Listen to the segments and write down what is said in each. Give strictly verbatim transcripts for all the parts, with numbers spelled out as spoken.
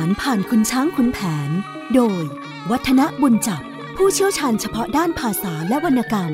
านผ่านคุณช้างขุนแผนโดยวัฒนบุญจับผู้เชี่ยวชาญเฉพาะด้านภาษาและวรรณกรรม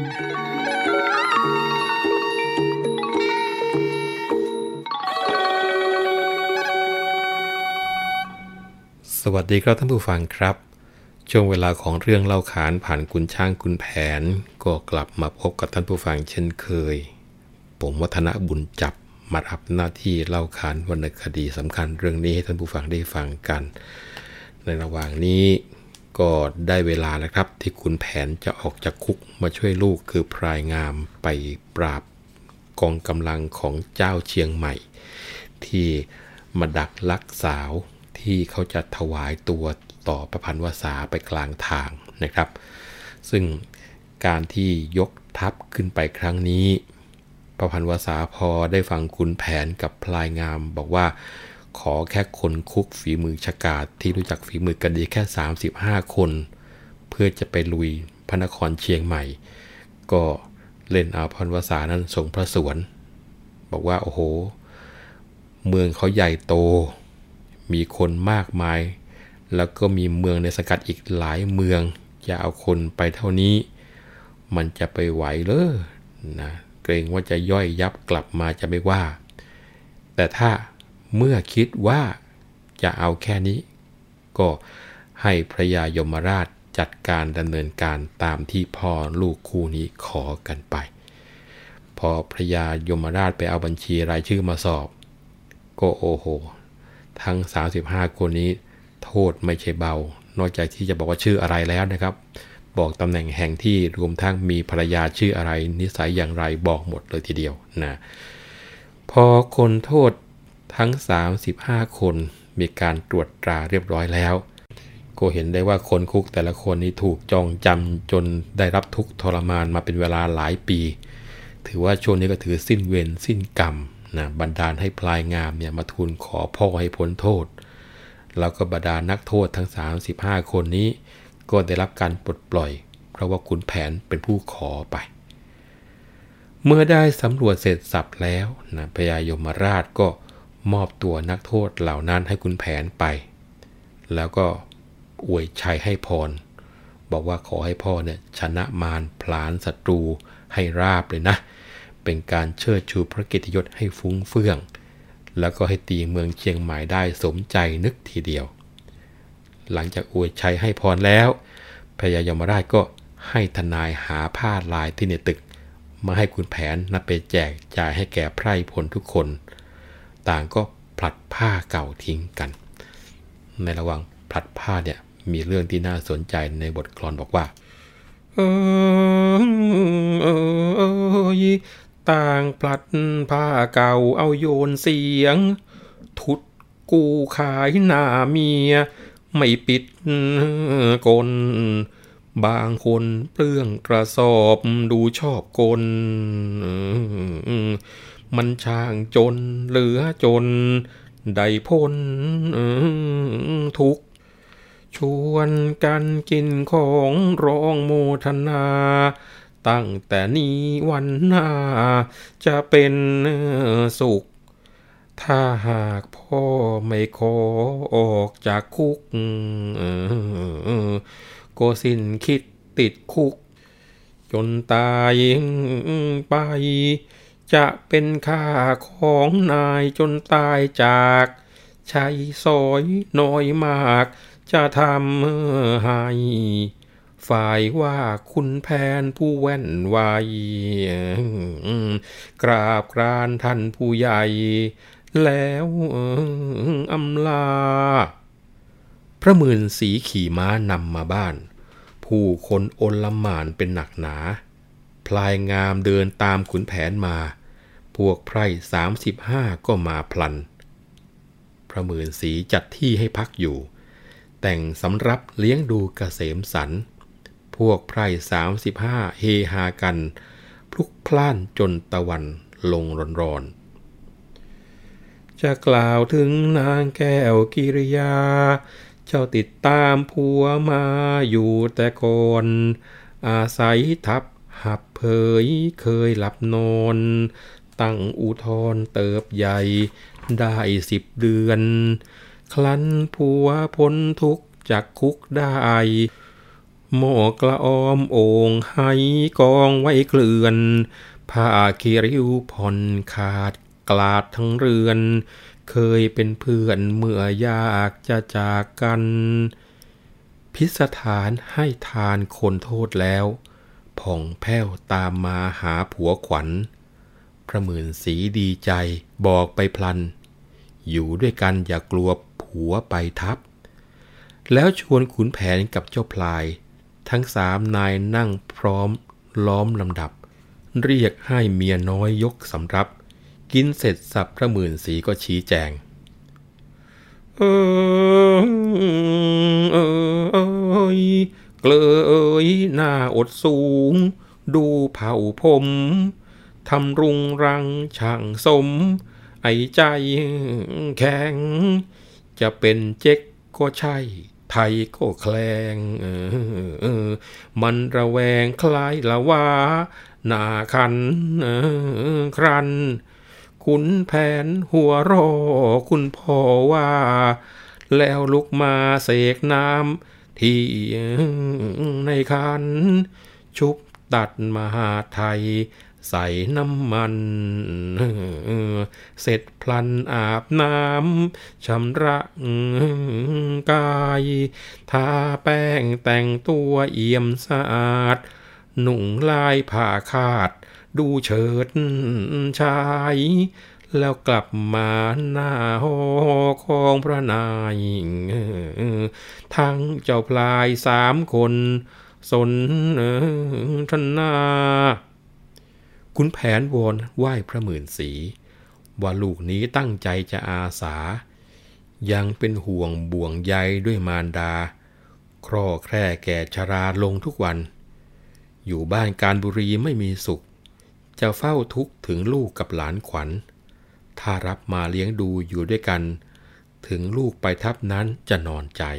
สวัสดีครับท่านผู้ฟังครับช่วงเวลาของเรื่องเล่าขานผ่านคุณช้างคุณแผนก็กลับมาพบกับท่านผู้ฟังเช่นเคยผมวัฒนบุญจับมารับหน้าที่เล่าขานวรรณคดีสำคัญเรื่องนี้ให้ท่านผู้ฟังได้ฟังกันในระหว่างนี้ก็ได้เวลาแล้วครับที่คุณแผนจะออกจากคุกมาช่วยลูกคือพรายงามไปปราบกองกำลังของเจ้าเชียงใหม่ที่มาดักลักสาวที่เขาจะถวายตัวต่อประพันวษาไปกลางทางนะครับซึ่งการที่ยกทัพขึ้นไปครั้งนี้ประพันวษาพอได้ฟังขุนแผนกับพลายงามบอกว่าขอแค่คนคุกฝีมือฉกาจที่รู้จักฝีมือกันดีแค่สามสิบห้าคนเพื่อจะไปลุยพระนครเชียงใหม่ก็เล่นเอาพันวษานั้นทรงพระสวนบอกว่าโอ้โหเมืองเขาใหญ่โตมีคนมากมายแล้วก็มีเมืองในสังกัดอีกหลายเมืองจะเอาคนไปเท่านี้มันจะไปไหวเหรอนะเกรงว่าจะย่อยยับกลับมาจะไม่ว่าแต่ถ้าเมื่อคิดว่าจะเอาแค่นี้ก็ให้พระยายมราชจัดการดำเนินการตามที่พ่อลูกคู่นี้ขอกันไปพอพระยายมราชไปเอาบัญชีรายชื่อมาสอบก็โอ้โหทั้งสามสิบห้าคนนี้โทษไม่ใช่เบานอกจากที่จะบอกว่าชื่ออะไรแล้วนะครับบอกตำแหน่งแห่งที่รวมทั้งมีภรรยาชื่ออะไรนิสัยอย่างไรบอกหมดเลยทีเดียวนะพอคนโทษทั้งสามสิบห้าคนมีการตรวจตราเรียบร้อยแล้วก็เห็นได้ว่าคนคุกแต่ละคนนี้ถูกจองจำจนได้รับทุกข์ทรมานมาเป็นเวลาหลายปีถือว่าช่วงนี้ก็ถือสิ้นเวรสิ้นกรรมนะบันดาลให้พลายงามเนี่ยมาทูลขอพ่อให้พ้นโทษแล้วก็บรรดานักโทษทั้งสามสิบห้าคนนี้ก็ได้รับการปลดปล่อยเพราะว่าขุนแผนเป็นผู้ขอไปเมื่อได้สำรวจเสร็จสับแล้วนะพระยายมราชก็มอบตัวนักโทษเหล่านั้นให้ขุนแผนไปแล้วก็อวยชัยให้พรบอกว่าขอให้พ่อเนี่ยชนะมารผลาญศัตรูให้ราบเลยนะเป็นการเชิดชูพระเกียรติยศให้ฟุ้งเฟื่องแล้วก็ให้ตีเมืองเชียงใหม่ได้สมใจนึกทีเดียวหลังจากอวยชัยให้พรแล้วพระยายมราชก็ให้ทนายหาผ้าลายที่ในตึกมาให้ขุนแผนนำไปแจกจ่ายให้แก่ไพร่พลทุกคนต่างก็ผลัดผ้าเก่าทิ้งกันในระหว่างผลัดผ้าเนี่ยมีเรื่องที่น่าสนใจในบทกลอนบอกว่าเออเออต่างผลัดผ้าเก่าเอาโยนเสียงทุดกูขายหน้าเมียไม่ปิดกลบางคนเปลื้องกระสอบดูชอบกลมันช่างจนเหลือจนได้พ้นทุกชวนกันกินของร้องโมทนาตั้งแต่นี้วันหน้าจะเป็นสุขถ้าหากพ่อไม่ขอออกจากคุกก็สิ้นคิดติดคุกจนตายไปจะเป็นข้าของนายจนตายจากใช้สอยน้อยมากจะทำให้ฝ่ายว่าคุณแผนผู้แว่นไวกราบกรานท่านผู้ใหญ่แล้วอำลาพระหมื่นสีขี่ม้านำมาบ้านผู้คนโอลหม่านเป็นหนักหนาพลายงามเดินตามขุนแผนมาพวกไพร่สามสิบห้าก็มาพลันพระหมื่นสีจัดที่ให้พักอยู่แต่งสำรับเลี้ยงดูเกษมสันต์พวกไพร่สามสิบห้าเฮฮากันพลุกพล่านจนตะวันลงร้อนๆจะกล่าวถึงนางแก้วกิริยาเจ้าติดตามผัวมาอยู่แต่ก่อนอาศัยทับหับเผยเคยหลับนอนตั้งอุทธรเติบใหญ่ได้สิบเดือนคลั้นผัวพ้นทุกข์จากคุกได้หม้อกละออมโอ่งให้กองไว้เกลื่อนผ้าคีริ้วผ่อนขาดกลาดทั้งเรือนเคยเป็นเพื่อนเมื่อยากจะจากกันพิสถานให้ทานคนโทษแล้วผ่องแผ้วตามมาหาผัวขวัญพระหมื่นศรีดีใจบอกไปพลันอยู่ด้วยกันอย่ากลัวผัวไปทับแล้วชวนขุนแผนกับเจ้าพลายทั้งสามนายนั่งพร้อมล้อมลำดับเรียกให้เมียน้อยยกสำรับกินเสร็จสับพระหมื่นศรีก็ชี้แจงเออเออเอยเกลอเอยหน้าอดสูงดูเผ่าผมทำรุงรังช่างสมไอ้ใจแข็งจะเป็นเจ๊กก็ใช่ไทยก็แคลงเออเออมันระแวงคล้ายละว่าหน้าคันเออครันขุนแผนหัวรอคุณพ่อว่าแล้วลุกมาเสกน้ำที่ในคันชุบตัดมหาไทยใส่น้ำมันเสร็จพลันอาบน้ำชำระกายทาแป้งแต่งตัวเอี่ยมสะอาดหนุ่งลายผ้าคาดดูเฉิดชายแล้วกลับมาหน้าหอของพระนายทั้งเจ้าพลายสามคนสนทนาขุนแผนวอนไหว้พระหมื่นศรีว่าลูกนี้ตั้งใจจะอาสายังเป็นห่วงบ่วงใยด้วยมารดาคร่อแคร่แก่ชราลงทุกวันอยู่บ้านการบุรีไม่มีสุขจะเฝ้าทุกข์ถึงลูกกับหลานขวัญถ้ารับมาเลี้ยงดูอยู่ด้วยกันถึงลูกไปทับนั้นจะนอนใจ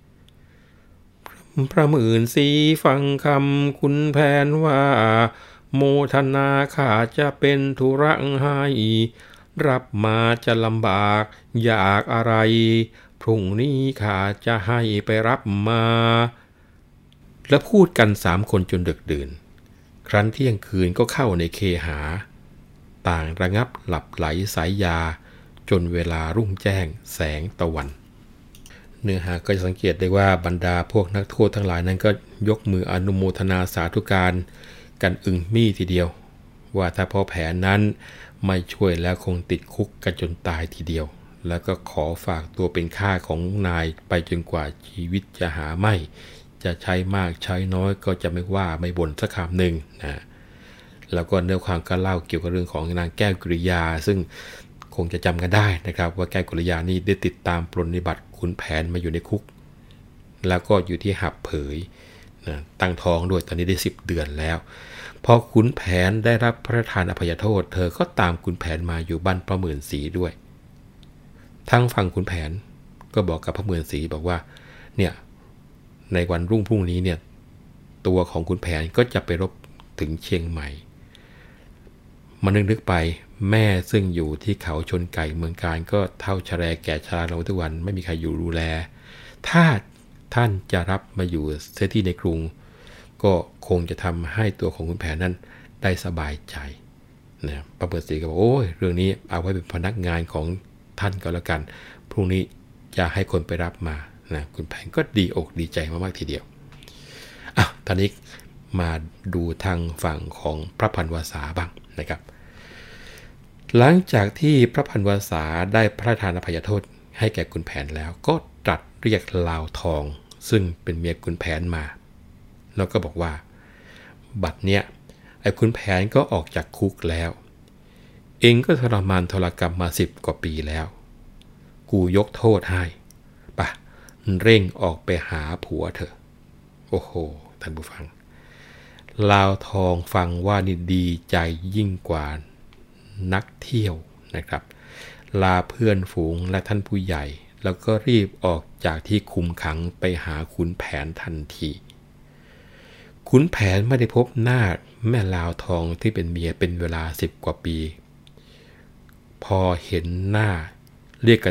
พระหมื่นศรีฟังคำขุนแผนว่าโมทนาข้าจะเป็นธุระให้รับมาจะลำบากอยากอะไรพรุ่งนี้ข้าจะให้ไปรับมาและพูดกันสามคนจนดึกดื่นครั้นเที่ยงคืนก็เข้าในเคหาต่างระงับหลับไหลสายยาจนเวลารุ่งแจ้งแสงตะวันเนื้อหาก็จะสังเกตได้ว่าบรรดาพวกนักโทษทั้งหลายนั้นก็ยกมืออนุโมทนาสาธุการกันอึงมี่ทีเดียวว่าถ้าพอแผนนั้นไม่ช่วยแล้วคงติดคุกกันจนตายทีเดียวแล้วก็ขอฝากตัวเป็นข้าของนายไปจนกว่าชีวิตจะหาไม่จะใช้มากใช้น้อยก็จะไม่ว่าไม่บ่นสักคำหนึ่งนะแล้วก็เนื้อความก็เล่าเกี่ยวกับเรื่องของนางแก้วกุริยาซึ่งคงจะจำกันได้นะครับว่าแก้วกุริยานี่ได้ติดตามปรนนิบัติขุนแผนมาอยู่ในคุกแล้วก็อยู่ที่หับเผยนะตั้งท้องด้วยตอนนี้ได้สิบเดือนแล้วพอขุนแผนได้รับพระราชทานอภัยโทษเธอก็ตามขุนแผนมาอยู่บ้านพระหมื่นศรีด้วยทั้งฝั่งขุนแผนก็บอกกับพระหมื่นศรีบอกว่าเนี่ยในวันรุ่งพรุ่งนี้เนี่ยตัวของขุนแผนก็จะไปรบถึงเชียงใหม่มานึกนึกไปแม่ซึ่งอยู่ที่เขาชนไก่เมืองการก็เท่าชแรแก่ชราลงทุกวันไม่มีใครอยู่ดูแลถ้าท่านจะรับมาอยู่เสียที่ในกรุงก็คงจะทำให้ตัวของขุนแผนนั้นได้สบายใจนะพระหมื่นศรีก็บอกโอ้ยเรื่องนี้เอาไว้เป็นพนักงานของท่านก็แล้วกันพรุ่งนี้จะให้คนไปรับมานะขุนแผนก็ดีอกดีใจมากๆทีเดียวอ่ะตอนนี้มาดูทางฝั่งของพระพันวษาบ้างนะครับหลังจากที่พระพันวษาได้พระราชทานอภัยโทษให้แก่ขุนแผนแล้วก็ตรัสเรียกลาวทองซึ่งเป็นเมียขุนแผนมาแล้วก็บอกว่าบัดเนี้ยไอ้ขุนแผนก็ออกจากคุกแล้วเองก็ทรมานทรกรรมมาสิบกว่าปีแล้วกูยกโทษให้ปะเร่งออกไปหาผัวเถอะโอ้โหท่านผู้ฟังลาวทองฟังว่านี่ดีใจยิ่งกว่านักเที่ยวนะครับลาเพื่อนฝูงและท่านผู้ใหญ่แล้วก็รีบออกจากที่คุมขังไปหาขุนแผนทันทีขุนแผนไม่ได้พบหน้าแม่ลาวทองที่เป็นเมียเป็นเวลาสิบกว่าปีพอเห็นหน้าเรียกกันว่า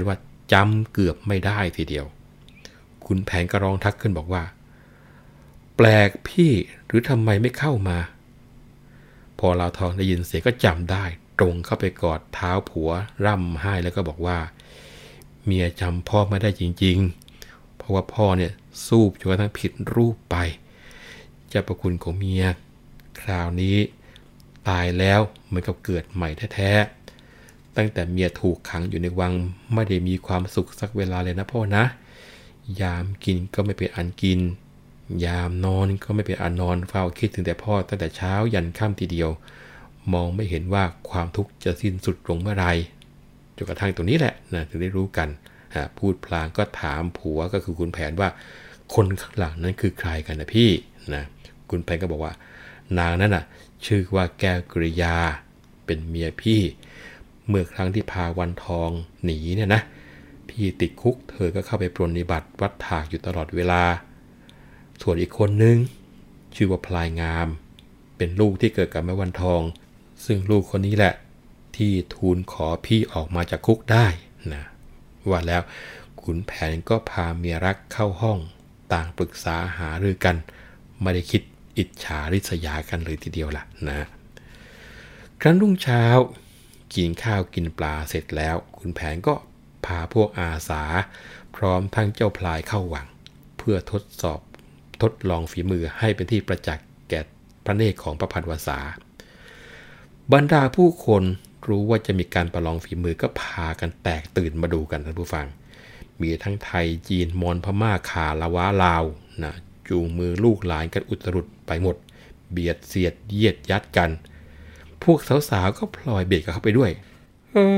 จำเกือบไม่ได้ทีเดียวขุนแผนก็ร้องทักขึ้นบอกว่าแปลกพี่หรือทำไมไม่เข้ามาพอลาวทองได้ยินเสียงก็จำได้ตรงเข้าไปกอดเท้าผัวร่ำไห้แล้วก็บอกว่าเมียจำพ่อไม่ได้จริงๆเพราะว่าพ่อเนี่ยสู้จนกระทั่งผิดรูปไปเจ้าประคุณของเมียคราวนี้ตายแล้วเหมือนกับเกิดใหม่แท้ๆตั้งแต่เมียถูกขังอยู่ในวังไม่ได้มีความสุขสักเวลาเลยนะพ่อนะยามกินก็ไม่เป็นอันกินยามนอนก็ไม่เป็นอันนอนเฝ้าคิดถึงแต่พ่อตั้งแต่เช้ายันค่ำทีเดียวมองไม่เห็นว่าความทุกข์จะสิ้นสุดลงเมื่อไรจนกระทั่งตรงนี้แหละนะถึงได้รู้กันพูดพลางก็ถามผัวก็คือขุนแผนว่าคนข้างหลังนั้นคือใครกันนะพี่นะขุนแผนก็บอกว่านางนั้นน่ะชื่อว่าแก้วกริยาเป็นเมียพี่เมื่อครั้งที่พาวันทองหนีเนี่ยนะพี่ติดคุกเธอก็เข้าไปปรนนิบัติวัดถากอยู่ตลอดเวลาส่วนอีกคนนึงชื่อว่าพลายงามเป็นลูกที่เกิดกับแม่วันทองซึ่งลูกคนนี้แหละที่ทูลขอพี่ออกมาจากคุกได้นะว่าแล้วขุนแผนก็พาเมียรักเข้าห้องต่างปรึกษาหารือกันไม่ได้คิดอิจฉาริษยากันเลยทีเดียวล่ะนะครั้นรุ่งเช้ากินข้าวกินปลาเสร็จแล้วขุนแผนก็พาพวกอาสาพร้อมทั้งเจ้าพลายเข้าวังเพื่อทดสอบทดลองฝีมือให้เป็นที่ประจักษ์แก่พระเนตรของพระพันวษาบรรดาผู้คนรู้ว่าจะมีการประลองฝีมือก็พากันแตกตื่นมาดูกันท่านผู้ฟังมีทั้งไทยจีนมอญพม่าข่าละว้าลาวนะจูงมือลูกหลานกันอุตรุดไปหมดเบียดเสียดเยียดยัดกันพวกสาวๆก็พลอยเบียดกันเข้าไปด้วยเอ้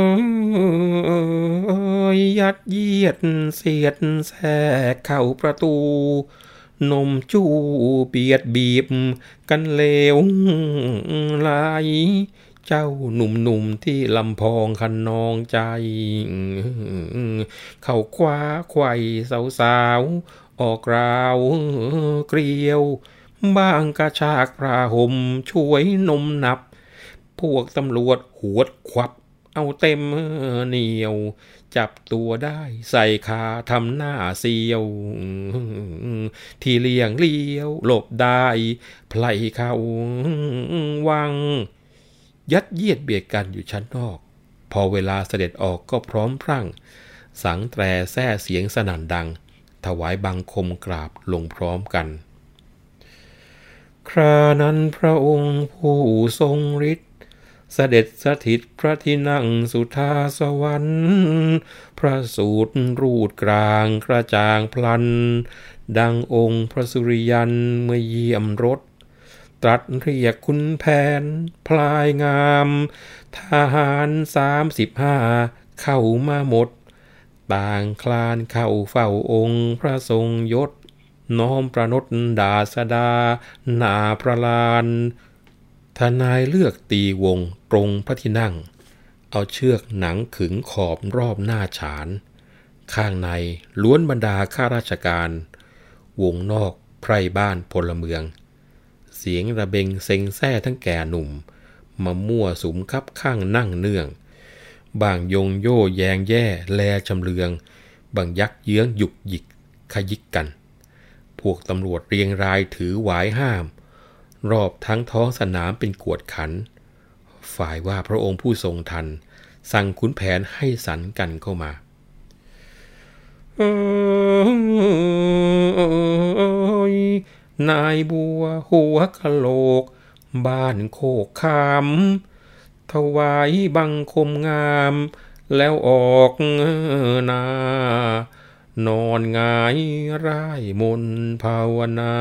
ยยัดเยียดเสียดแทรกเข้าประตูนมจูเบียดบีบกันเลวไหลเจ้าหนุ่มๆที่ลำพองคันนองใจเข้าคว้าไขว่สาวๆออกราวเกลียวบ้างกระชากพระห่มช่วยนมนับพวกตำรวจหวดควับเอาเต็มเหนียวจับตัวได้ใส่คาทำหน้าเสียวที่เลี่ยงเลี้ยวหลบได้ไพลเข้าวังยัดเยียดเบียดกันอยู่ชั้นนอกพอเวลาเสด็จออกก็พร้อมพรั่งสังแตรแส่เสียงสนั่นดังถวายบังคมกราบลงพร้อมกันครานั้นพระองค์ผู้ทรงฤทธิ์เสด็จสถิตพระที่นั่งสุทาสวรรค์พระสูตรรูดกลางกระจ่างพลันดังองค์พระสุริยันเมื่อเยี่ยมรถตรัสเรียกคุณแผนพลายงามทหารสามสิบห้าเข้ามาหมดต่างคลานเข้าเฝ้าองค์พระทรงยศน้อมประนตดาสดาหน้าพระลานทนายเลือกตีวงตรงพระที่นั่งเอาเชือกหนังขึงขอบรอบหน้าฉานข้างในล้วนบรรดาข้าราชการวงนอกไพร่บ้านพลเมืองเสียงระเบงเซ็งแซ่ทั้งแก่หนุ่มมามั่วสุมคับข้างนั่งเนื่องบางยงโย่แยงแย่แลชำเลืองบางยักเยื้องหยุกหยิกขยิกกันพวกตำรวจเรียงรายถือหวายห้ามรอบทั้งท้องสนามเป็นกวดขันฝ่ายว่าพระองค์ผู้ทรงทันสั่งขุนแผนให้สันกันเข้ามานายบัวหัวกะโหลกบ้านโคกคำถวายบังคมงามแล้วออกนานอนงายร่ายมนภาวนา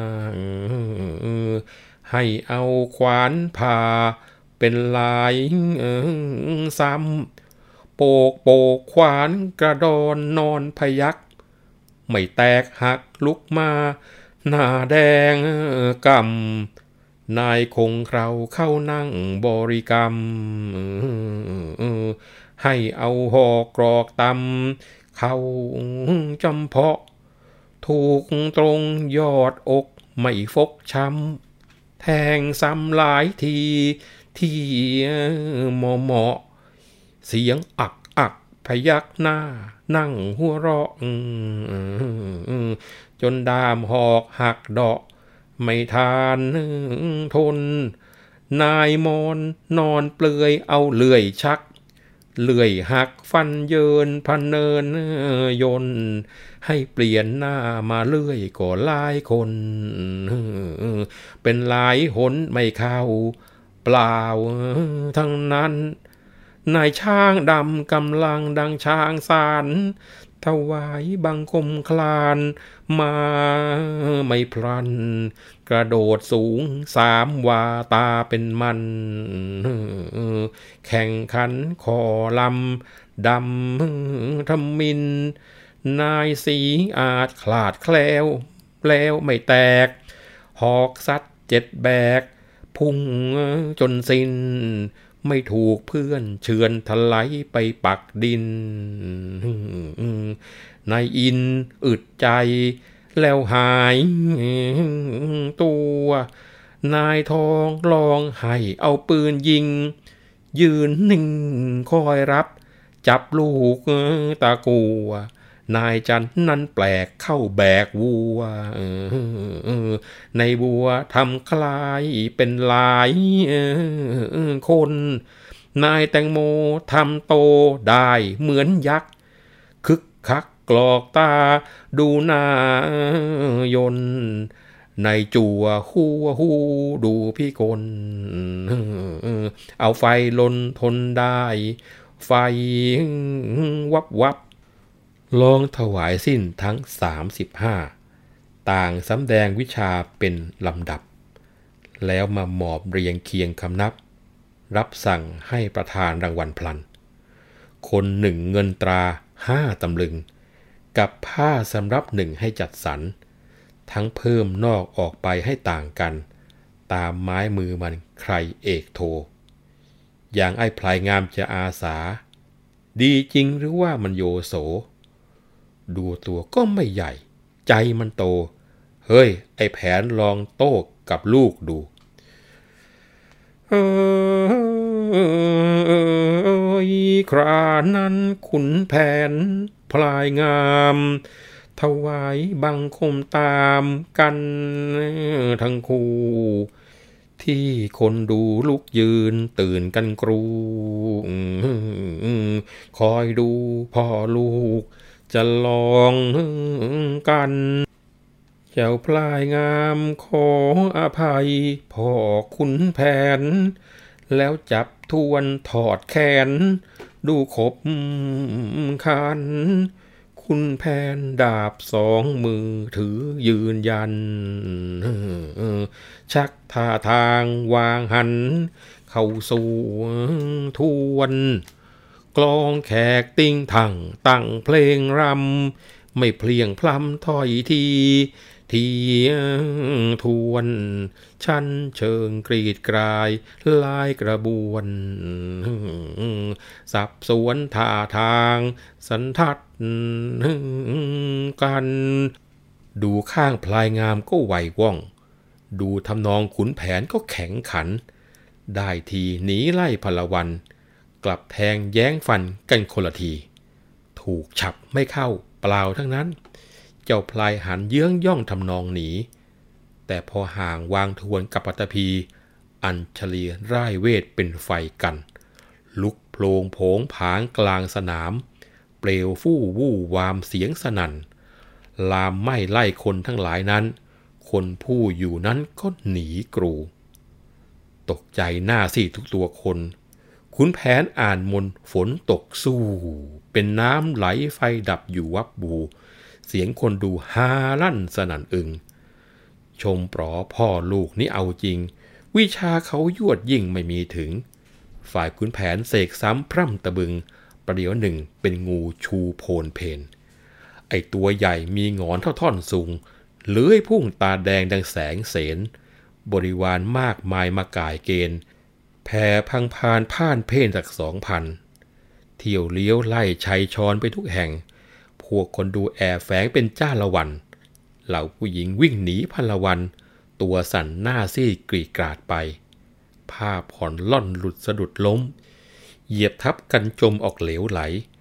ให้เอาขวานผ่าเป็นลายซ้ำโปกโปกขวานกระดอนนอนพยักไม่แตกหักลุกมาหน้าแดงกำนายคงเคราเข้านั่งบริกรรมให้เอาหอกกรอกตำเข้าจำเพาะถูกตรงยอดอกไม่ฟกช้ำแทงซ้ำหลายทีที่เหมาะเหมาะเสียงอักอักพยักหน้านั่งหัวเราะจนดามหอกหักดอกไม่ทานทนนายมอนนอนเปลือยเอาเลื่อยชักเลื่อยหักฟันเยินพันเนินยนให้เปลี่ยนหน้ามาเลื่อยก็หลายคนเป็นหลายหนไม่เข้าเปล่าทั้งนั้นนายช้างดำกำลังดังช้างสารถวายบังคมคลานมาไม่พลันกระโดดสูงสามวาตาเป็นมันแข่งขันคอลำดำทำมินนายสีอาจขลาดแคล้วแล้วไม่แตกหอกซัดเจ็ดแบกพุ่งจนสิ้นไม่ถูกเพื่อนเฉือนทลายไปปักดินนายอินอึดใจแล้วหายตัวนายทองลองให้เอาปืนยิงยืนนิ่งคอยรับจับลูกตะกัวนายจันนั้นแปลกเข้าแบกวัวในบัวทำคล้ายเป็นหลายคนนายแตงโมทำโตได้เหมือนยักษ์คึกคักกรอกตาดูหน้ายนในจั่วหัวหูดูพี่คนเอาไฟลนทนได้ไฟวับวับลองถวายสิ้นทั้งสามสิบห้าต่างสำแดงวิชาเป็นลำดับแล้วมาหมอบเรียงเคียงคำนับรับสั่งให้ประธานรางวัลพลันคนหนึ่งเงินตราห้าตำลึงกับผ้าสำรับหนึ่งให้จัดสรรทั้งเพิ่มนอกออกไปให้ต่างกันตามไม้มือมันใครเอกโทอย่างไอ้พลายงามจะอาสาดีจริงหรือว่ามันโยโสดูตัวก็ไม่ใหญ่ใจมันโตเฮ้ยไอ้แผนลองโต้กับลูกดูเอ้ยครานั้นขุนแผนพลายงามถวายบังคมตามกันทั้งคู่ที่คนดูลุกยืนตื่นกันกรูคอยดูพ่อลูกจะลองกันเจ้าพลายงามขออภัยพ่อขุนแผนแล้วจับทวนถอดแขนดูขบคันคุณแผนดาบสองมือถือยืนยันชักท่าทางวางหันเข้าสู่ทวนกลองแขกติ้งถังตั้งเพลงรำไม่เพลียงพล้ำถ้อยทีทีทวนชั้นเชิงกรีดกรายลายกระบวนสับสวนท่าทางสันทัดกันดูข้างพลายงามก็ไหวว่องดูทำนองขุนแผนก็แข็งขันได้ทีหนีไล่พลวันกลับแทงแย้งฟันกันคนละทีถูกฉับไม่เข้าเปล่าทั้งนั้นเจ้าพลายหันเยื้องย่องทำนองหนีแต่พอห่างวางทวนกับปัตตภีอัญชลีร่ายเวทเป็นไฟกันลุกโพลงโผงผางกลางสนามเปลวฟู่วู่วามเสียงสนั่นลามไหม้ไล่คนทั้งหลายนั้นคนผู้อยู่นั้นก็หนีกรูตกใจหน้าซีดทุกตัวคนขุนแผนอ่านมนฝนตกสู้เป็นน้ำไหลไฟดับอยู่วับบูเสียงคนดูฮาลั่นสนั่นอึงชมปลอพ่อลูกนี่เอาจริงวิชาเขายวดยิ่งไม่มีถึงฝ่ายขุนแผนเสกซ้ำพร่ำตะบึงประเดี๋ยวหนึ่งเป็นงูชูโพนเพนไอตัวใหญ่มีหงอนเท่าท่อนสูงเลื้อยพุ่งตาแดงดังแสงเสนบริวารมากมายมาก่ายเกณฑ์แผ่พังพานพ่านเพ่นจากสองพันเที่ยวเลี้ยวไล่ชัยชอนไปทุกแห่งพวกคนดูแอบแฝงเป็นจ้าละวันเหล่าผู้หญิงวิ่งหนีพันละวันตัวสั่นหน้าซีดกรีดกราดไปผ้าผ่อนล่อนหลุดสะดุดล้มเหยียบทับกันจมออกเหลวไหล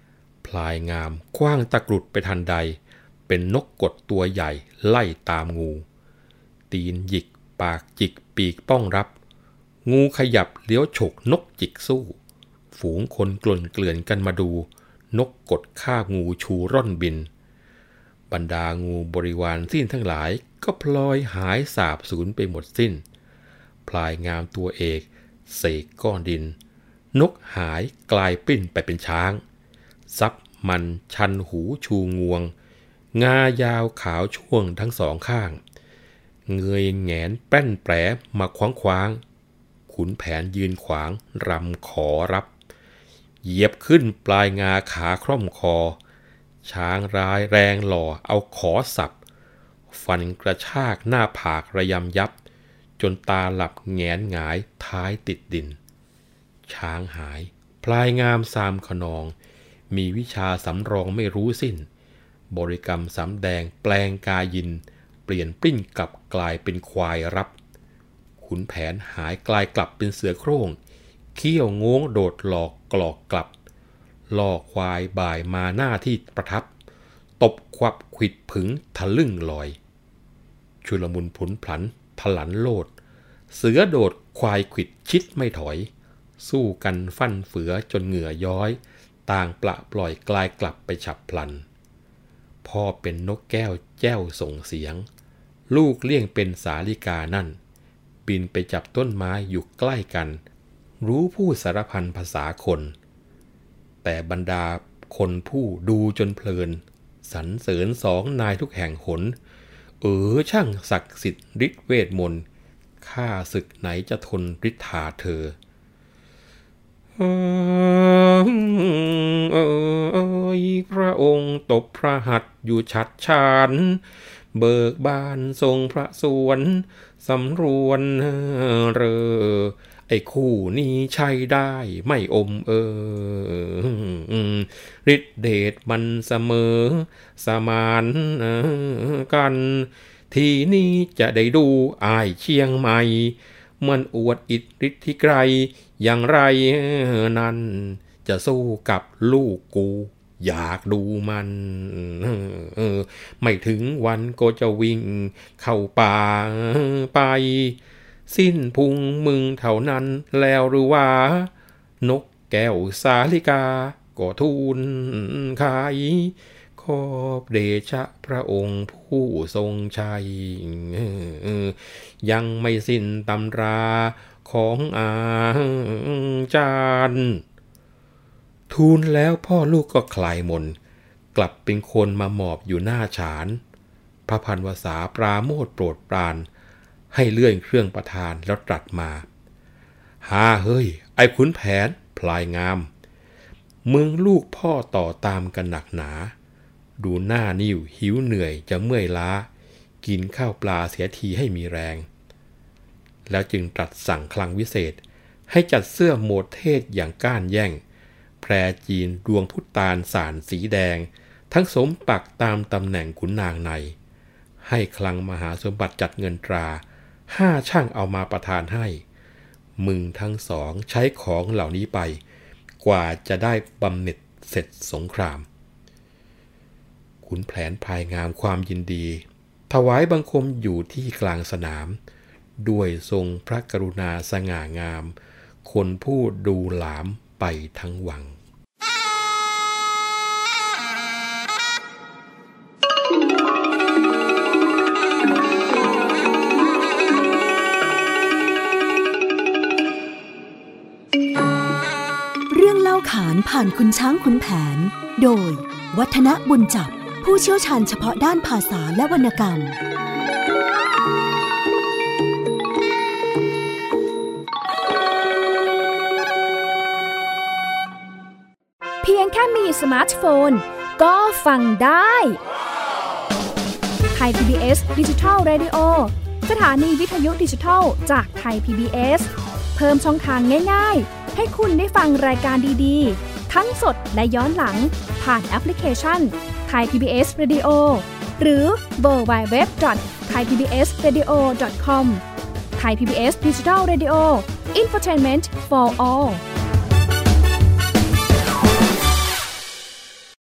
พลายงามคว้างตะกรุดไปทันใดเป็นนกกดตัวใหญ่ไล่ตามงูตีนหยิกปากจิกปีกป้องรับงูขยับเลี้ยวฉกนกจิกสู้ฝูงคนกล่นเกลื่อนกันมาดูนกกดฆ่างูชูร่อนบินบรรดางูบริวารสิ้นทั้งหลายก็พลอยหายสาบสูญไปหมดสิ้นพลายงามตัวเอกเสกก้อนดินนกหายกลายปิ้นไปเป็นช้างซับมันชันหูชูงวงงายาวขาวช่วงทั้งสองข้างเงยแงนแป้นแปรมาคว้างคว้างขุนแผนยืนขวางรำขอรับเหยียบขึ้นปลายงาขาคล่อมคอช้างร้ายแรงหล่อเอาขอสับฟันกระชากหน้าผากระยำยับจนตาหลับแงนหงายท้ายติดดินช้างหายพลายงามสามขนองมีวิชาสำรองไม่รู้สิ้นบริกรรมสำแดงแปลงกายินเปลี่ยนปลิ้นกลับกลายเป็นควายรับขุนแผนหายกลายกลับเป็นเสือโคร่งเขี้ยวโง้งโดดหลอกกลอกกลับล่อควายบ่ายมาหน้าที่ประทับตบควับขวิดผึงทะลึ่งลอยชุลมุนผุนพลันทลันโลดเสือโดดควายขวิดชิดไม่ถอยสู้กันฟั่นเฟือจนเหงื่อย้อยต่างปละปล่อยกลายกลับไปฉับพลันพ่อเป็นนกแก้วแจ้วส่งเสียงลูกเลี่ยงเป็นสาลิกานั่นบินไปจับต้นไม้อยู่ใกล้กันรู้ผู้สารพันภาษาคนแต่บรรดาคนผู้ดูจนเพลินสรรเสริญสองนายทุกแห่งหนเออช่างศักดิ์สิทธิ์ฤทธิเวทมนต์ข้าศึกไหนจะทนฤทธาเธอเอยพระองค์ตบพระหัตถ์อยู่ชัดชานเบิกบานทรงพระสวนสำรวนเรอไอ้คู่นี้ใช่ได้ไม่อมเออฤทธิเดชมันเสมอสมานกันทีนี้จะได้ดูอ้ายเชียงใหม่มันอวดอิทธิฤทธิ์ที่ไกลอย่างไรนั้นจะสู้กับลูกกูอยากดูมันไม่ถึงวันก็จะวิ่งเข้าป่าไปสิ้นพุงมึงเท่านั้นแล้วหรือว่านกแก้วสาลิกาก็ทูลขายขอบเดชะพระองค์ผู้ทรงชัยยังไม่สิ้นตำราของอาจารย์ทูลแล้วพ่อลูกก็คลายมนกลับเป็นคนมาหมอบอยู่หน้าฉานพระพันวษาปราโมทย์โปรดปรานให้เลื่อนเครื่องประทานแล้วตรัสมาฮาเฮ้ยไอ้ขุนแผนพลายงามมึงลูกพ่อต่อตามกันหนักหนาดูหน้านิ่วหิวเหนื่อยจะเมื่อยล้ากินข้าวปลาเสียทีให้มีแรงแล้วจึงตรัสสั่งคลังวิเศษให้จัดเสื้อโมดเทศอย่างก้านแย่งแพรจีนดวงพุตานสารสีแดงทั้งสมปักตามตำแหน่งขุนนางในให้คลังมหาสมบัติจัดเงินตราห้าช่างเอามาประทานให้มึงทั้งสองใช้ของเหล่านี้ไปกว่าจะได้บำเหน็จเสร็จสงครามขุนแผนพลายงามความยินดีถวายบังคมอยู่ที่กลางสนามด้วยทรงพระกรุณาสง่างามคนผู้ดูหลามไปทั้งวังเรื่องเล่าขานผ่านคุณช้างคุณแผนโดยวัฒนบุญจับผู้เชี่ยวชาญเฉพาะด้านภาษาและวรรณกรรมเพียงแค่มีสมาร์ทโฟนก็ฟังได้ไทย พี บี เอส Digital Radio สถานีวิทยุดิจิทัลจากไทย พี บี เอส เพิ่มช่องทางง่ายๆให้คุณได้ฟังรายการดีๆทั้งสดและย้อนหลังผ่านแอปพลิเคชัน Thai พี บี เอส Radio หรือ ดับเบิลยู ดับเบิลยู ดับเบิลยู ดอท ไทยพีบีเอสเรดิโอ ดอท คอม Thai พี บี เอส Digital Radio Infotainment for all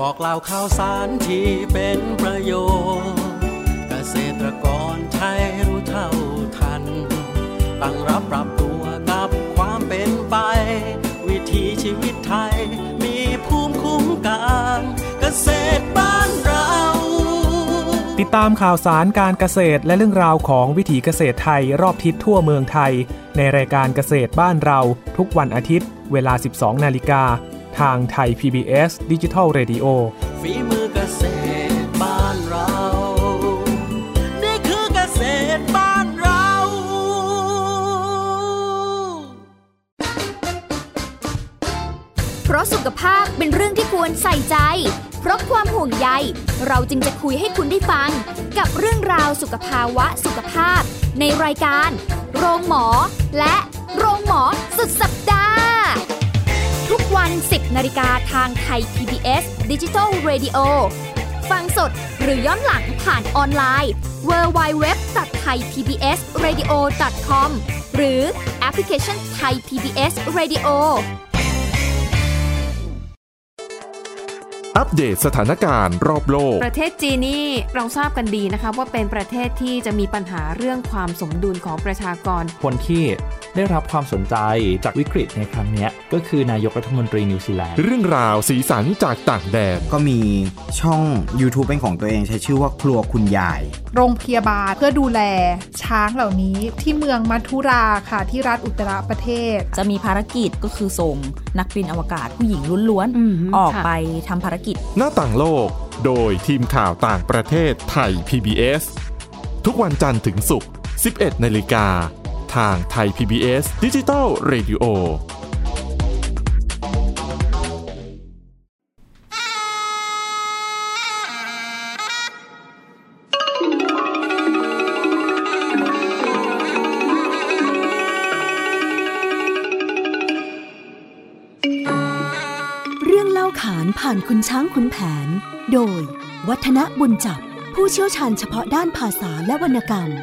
บอกเล่าข่าวสารที่เป็นประโยชน์เกษตรกรไทยรู้เท่าทันตั้งรับปรับตัวกับความเป็นไปวิถีชีวิตไทยมีภูมิคุ้มกันเกษตรบ้านเราติดตามข่าวสารการเกษตรและเรื่องราวของวิถีเกษตรไทยรอบทิศทั่วเมืองไทยในรายการเกษตรบ้านเราทุกวันอาทิตย์เวลา สิบสองนาฬิกา ทางไทย พี บี เอส Digital Radio ฝีมือเกษตรบ้านเรานี่คือเกษตรบ้านเราเพราะสุขภาพเป็นเรื่องที่ควรใส่ใจเพราะความห่วงใยเราจึงจะคุยให้คุณได้ฟังกับเรื่องราวสุขภาวะสุขภาพในรายการโรงหมอและโรงหมอสุดสัปดาห์ทุกวัน สิบนาฬิกาทางไทย พี บี เอส Digital Radio ฟังสดหรือย้อนหลังผ่านออนไลน์ ดับเบิลยู ดับเบิลยู ดับเบิลยู ดอท ไทย พี บี เอส เรดิโอ ดอท คอม หรือแอปพลิเคชัน Thai พี บี เอส Radio อัปเดตสถานการณ์รอบโลกประเทศจีนนี่เราทราบกันดีนะคะว่าเป็นประเทศที่จะมีปัญหาเรื่องความสมดุลของประชากรคนที่ได้รับความสนใจจากวิกฤตในครั้งนี้ก็คือนายกรัฐมนตรีนิวซีแลนด์เรื่องราวสีสันจากต่างแดนก็มีช่อง YouTube เป็นของตัวเองใช้ชื่อว่าครัวคุณยายโรงพยาบาลเพื่อดูแลช้างเหล่านี้ที่เมืองมัทุราค่ะที่รัฐอุตตรประเทศจะมีภารกิจก็คือส่งนักบินอวกาศผู้หญิงล้วนๆออกไปทำภารกิจหน้าต่างโลกโดยทีมข่าวต่างประเทศไทย พี บี เอส ทุกวันจันทร์ถึงศุกร์ สิบเอ็ดนาฬิกาทางไทย พี บี เอส Digital Radio เรื่องเล่าขานผ่านคุณช้างคุณแผนโดยวัฒนบุญจับผู้เชี่ยวชาญเฉพาะด้านภาษาและวรรณกรรม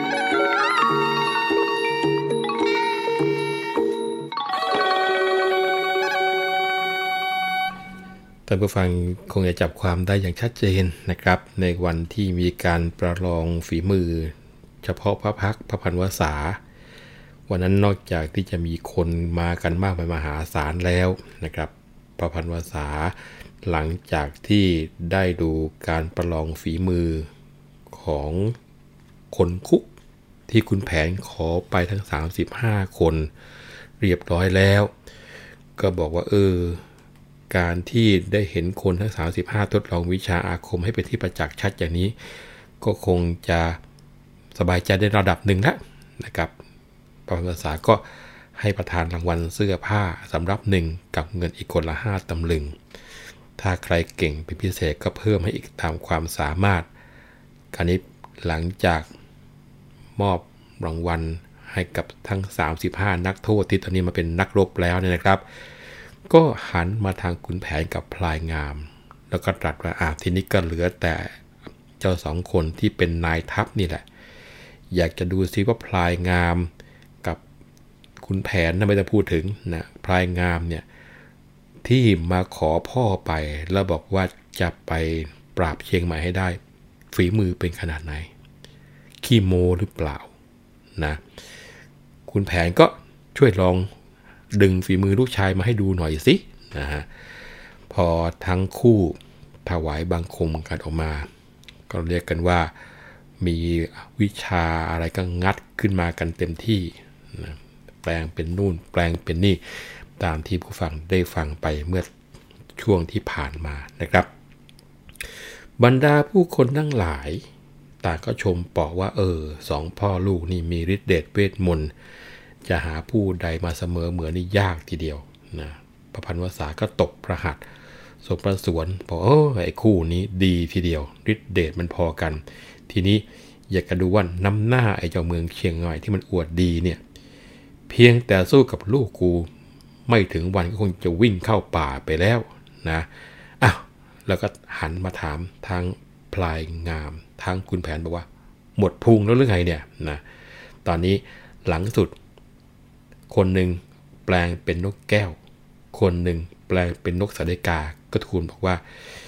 ท่านผู้ฟังคงจะจับความได้อย่างชัดเจนนะครับในวันที่มีการประลองฝีมือเฉพาะพระพักตร์พระพันวษาวันนั้นนอกจากที่จะมีคนมากันมากมายมหาศาลแล้วนะครับพระพันวษาหลังจากที่ได้ดูการประลองฝีมือของคนคุกที่คุณแผนขอไปทั้งสามสิบห้าคนเรียบร้อยแล้วก็บอกว่าเออการที่ได้เห็นคนทั้งสามสิบห้าทดลองวิชาอาคมให้เป็นที่ประจักษ์ชัดอย่างนี้ก็คงจะสบายใจในระดับหนึ่งแล้วนะครับพระพันวษาก็ให้ประธานรางวัลเสื้อผ้าสำหรับหนึ่งกับเงินอีกคนละห้าตำลึงถ้าใครเก่งเป็นพิเศษก็เพิ่มให้อีกตามความสามารถคราวนี้หลังจากมอบรางวัลให้กับทั้งสามสิบห้านักโทษที่ตอนนี้มาเป็นนักรบแล้วเนี่ยนะครับก็หันมาทางขุนแผนกับพลายงามแล้วก็ตรัสว่าอ่าทีนี้ก็เหลือแต่เจ้าสองคนที่เป็นนายทัพนี่แหละอยากจะดูซิว่าพลายงามกับขุนแผนน่ะไม่ต้องพูดถึงนะพลายงามเนี่ยที่มาขอพ่อไปแล้วบอกว่าจะไปปราบเชียงใหม่ให้ได้ฝีมือเป็นขนาดไหนขี้โม้หรือเปล่านะขุนแผนก็ช่วยลองดึงฝีมือลูกชายมาให้ดูหน่อยสินะฮะพอทั้งคู่ถวายบังคมกันออกมาก็เรียกกันว่ามีวิชาอะไรก็งัดขึ้นมากันเต็มที่นะแปลงเป็นนู่นแปลงเป็นนี่ตามที่ผู้ฟังได้ฟังไปเมื่อช่วงที่ผ่านมานะครับบรรดาผู้คนทั้งหลายต่างก็ชมปอกว่าเออสองพ่อลูกนี่มีฤทธิ์เดชเวทมนต์จะหาผู้ใดมาเสมอเหมือนนี่ยากทีเดียวนะพระพันวษาก็ตบพระหัตถ์สมประสวนบอกเออไอ้คู่นี้ดีทีเดียวฤทธิ์เดชมันพอกันทีนี้อยากจะดูว่าน้ำหน้าไอ้เจ้าเมืองเชียงใหม่ที่มันอวดดีเนี่ยเพียงแต่สู้กับลูกกูไม่ถึงวันก็คงจะวิ่งเข้าป่าไปแล้วนะอ้าวแล้วก็หันมาถามทางพลายงามทางคุณแผนบอกว่าหมดพุงแล้วหรือไงเนี่ยนะตอนนี้หลังสุดคนหนึ่งแปลงเป็นนกแก้วคนหนึ่งแปลงเป็นนกสาลิกาก็ทูลบอกว่า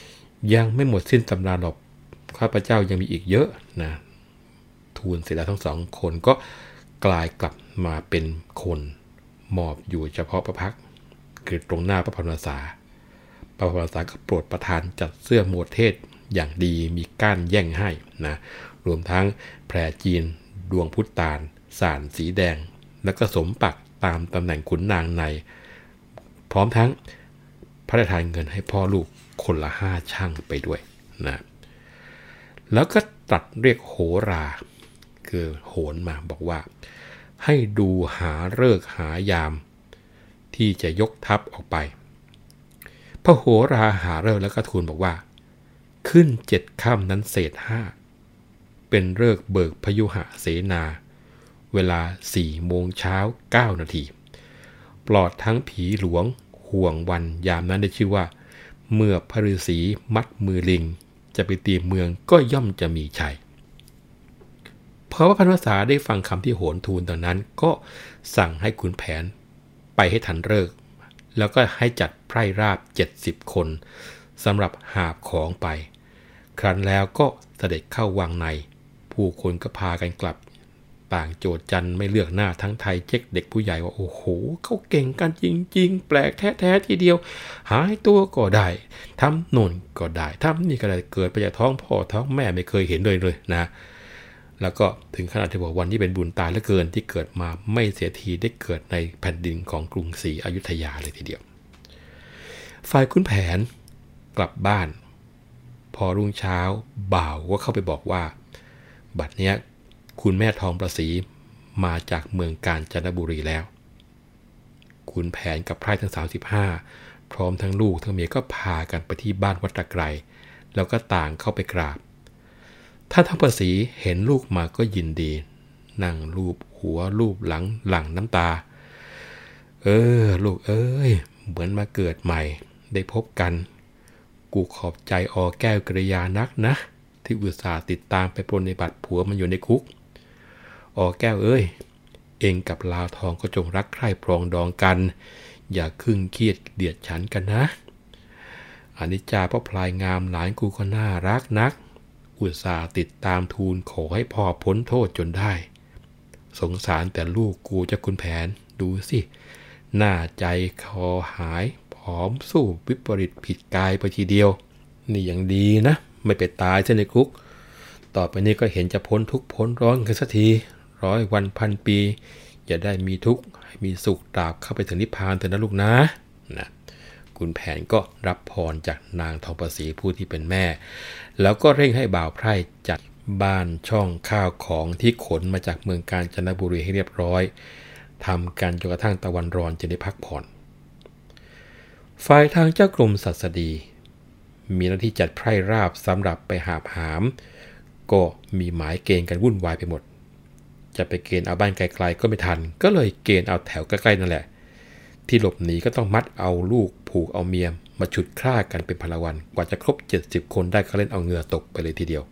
ยังไม่หมดสิ้นตำนานหรอกข้าพเจ้ายังมีอีกเยอะนะทูลเสร็จแล้วทั้งสองคนก็กลายกลับมาเป็นคนหมอบอยู่เฉพาะพระพักตร์คือตรงหน้าพระพรหมสาพระพรหมสาก็โปรดประทานจัดเสื้อโมเทศอย่างดีมีก้านแย่งให้นะรวมทั้งแพรจีนดวงพุตานสานสีแดงแล้วก็สมปักตามตำแหน่งขุนนางในพร้อมทั้งพระราชทานเงินให้พ่อลูกคนละห้าช่างไปด้วยนะแล้วก็ตรัสเรียกโหราคือโหนมาบอกว่าให้ดูหาฤกษ์หายามที่จะยกทัพออกไปพระโหราหาฤกษ์แล้วก็ทูลบอกว่าขึ้นเจ็ดค่ำนั้นเศษห้าเป็นฤกษ์เบิกพยุหเสนาเวลาสี่โมงเช้าเก้านาทีปลอดทั้งผีหลวงห่วงวันยามนั้นได้ชื่อว่าเมื่อพระฤาษีมัดมือลิงจะไปตีเมืองก็ย่อมจะมีชัยพอพระพันวษาได้ฟังคำที่โหนทูลตอนนั้นก็สั่งให้ขุนแผนไปให้ทันฤกษ์แล้วก็ให้จัดไพร่ราบเจ็ดสิบคนสำหรับหาบของไปครั้นแล้วก็เสด็จเข้าวังในผู้คนก็พากันกลับต่างโจทย์จันไม่เลือกหน้าทั้งไทยเจ๊กเด็กผู้ใหญ่ว่าโอ้โหเขาเก่งกันจริงๆแปลกแท้ๆทีเดียวหายตัวก็ได้ทำโน่นก็ได้ทำนี่ก็ได้เกิดไปจากท้องพ่อท้องแม่ไม่เคยเห็นเลยเลยนะแล้วก็ถึงขนาดที่บอกวันที่เป็นบุญตายเหลือเกินที่เกิดมาไม่เสียทีได้เกิดในแผ่นดินของกรุงศรีอยุธยาเลยทีเดียวฝ่ายขุนแผนกลับบ้านพอรุ่งเช้าบ่าวก็เข้าไปบอกว่าบัดเนี้ยคุณแม่ทองประสีมาจากเมืองกาญจนบุรีแล้วขุนแผนกับไพร่ทั้งสามสิบห้าพร้อมทั้งลูกทั้งเมียก็พากันไปที่บ้านวัดตะไกรแล้วก็ต่างเข้าไปกราบถ้าทองประสีเห็นลูกมาก็ยินดีนั่งลูบหัวลูบหลังหลั่งน้ำตาเออลูกเอ้ยเหมือนมาเกิดใหม่ได้พบกันกูขอบใจอแก้วกระยานักนะที่อุตส่าห์ติดตามไปปรนนิบัติผัวมันอยู่ในคุกอแก้วเอ้ยเองกับลาวทองก็จงรักใคร่ปรองดองกันอย่าครึ่งเครียดเดียดฉันกันนะอนิจจาพ่อพลายงามหลานกูก็น่ารักนักอุตส่าห์ติดตามทูลขอให้พ่อพ้นโทษจนได้สงสารแต่ลูกกูจะคุณแผนดูสิหน้าใจคอหายผอมสู้วิปริตผิดกายไปทีเดียวนี่ยังดีนะไม่ไปตายเช่นในคุกต่อไปนี้ก็เห็นจะพ้นทุกข์พ้นร้อนกันสักทีร้อยวันพันปีอย่าได้มีทุกข์มีสุขตราบเข้าไปถึงนิพพานเถอะนะลูกนะนะขุนแผนก็รับพรจากนางทองประสีผู้ที่เป็นแม่แล้วก็เร่งให้บ่าวไพร่จัดบ้านช่องข้าวของที่ขนมาจากเมืองกาญจนบุรีให้เรียบร้อยทำกันจนกระทั่งตะวันร้อนจะได้พักผ่อนฝ่ายทางเจ้ากรมศัสดีมีหน้าที่จัดไพร่ราบสำหรับไปหาบหามก็มีหมายเกณฑ์กันวุ่นวายไปหมดจะไปเกณฑ์เอาบ้านไกลๆก็ไม่ทันก็เลยเกณฑ์เอาแถวใกล้ๆนั่นแหละที่หลบหนีก็ต้องมัดเอาลูกผูกเอาเมียมาฉุดฆ่ากันเป็นพลวันกว่าจะครบเจ็ดสิบคนได้ก็เล่นเอาเหงื่อตกไปเลยทีเดียว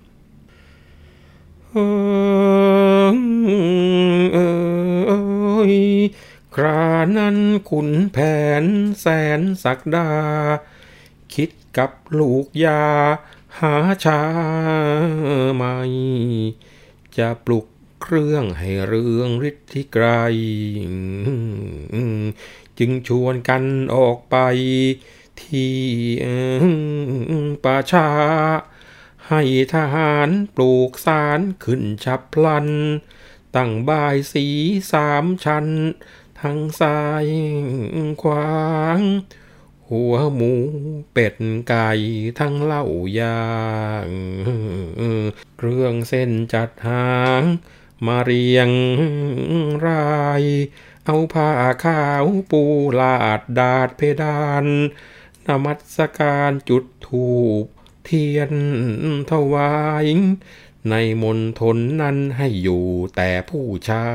ครานั้นขุนแผนแสนศักดาคิดกับลูกยาหาชาไม่จะปลุกเครื่องให้เรื่องฤทธิ์ที่ไกลจึงชวนกันออกไปที่ป่าช้าให้ทหารปลูกสารขึ้นฉับพลันตั้งบ่ายสีสามชั้นทั้งซ้ายขวางหัวหมูเป็ดไก่ทั้งเหล้ายางเครื่องเส้นจัดหางมาเรียงรายเอาผ้าขาวปูลาดดาดเพดานนมัสการจุดธูปเทียนถวายในมณฑลนั้นให้อยู่แต่ผู้ชา